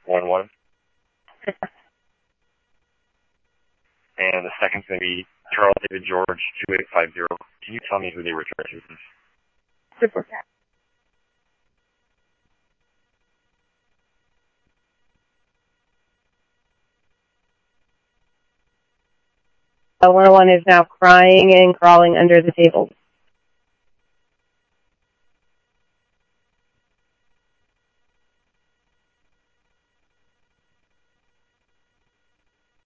1-1. And the second's going to be Charles David George 2850. Can you tell me who they return to, please? Super cat. 101 is now crying and crawling under the table.